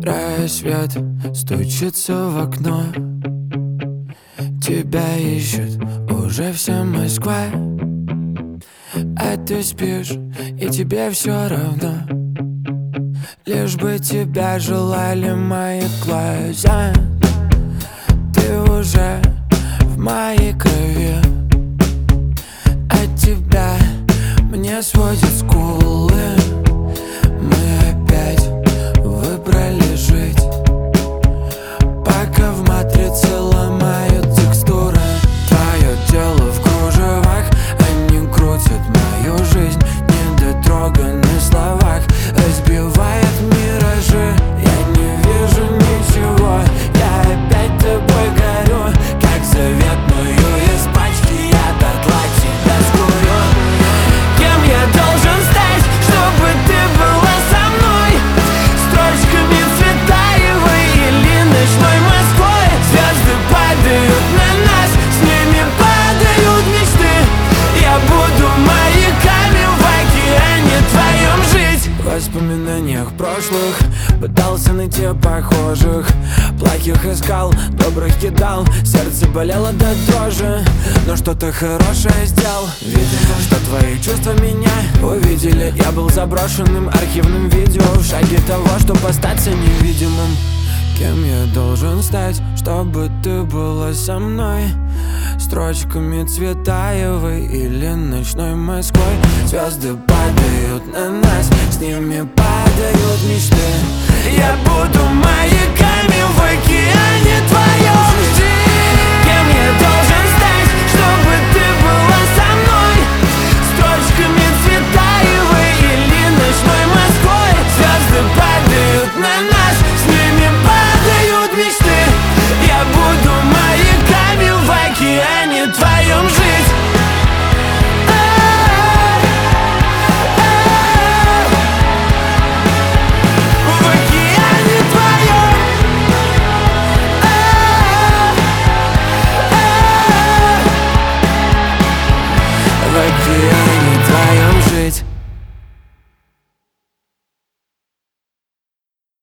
Рассвет стучится в окно, тебя ищет уже вся Москва. А ты спишь, и тебе все равно, лишь бы тебя желали мои глаза. Ты уже в моей крови, от тебя мне сводят скулы. Мы опять выбрали жить, пока в матрице ломают текстуры. Твое тело в кружевах, они крутят мою жизнь, недотроганы в словах, разбивает миражи. Я не вижу ничего, я опять тобой горю, как заветную из пачки я дотла тебя скурю. Кем я должен стать, чтобы ты была со мной? Строчками Цветаевой или ночной Москвой? Звезды падают на нас, с ними падают мечты. Я буду маяками в океане твоем жить. В воспоминаниях прошлых пытался найти похожих, плохих искал, добрых кидал, сердце болело до дрожи, но что-то хорошее сделал. Видимо, что твои чувства меня увидели. Я был заброшенным архивным видео, в шаге того, чтобы остаться невидимым. Кем я должен стать, чтобы ты была со мной? Строчками Цветаевой или ночной Москвой? Звезды падают на нас, с ними падают мечты. Я буду маяками в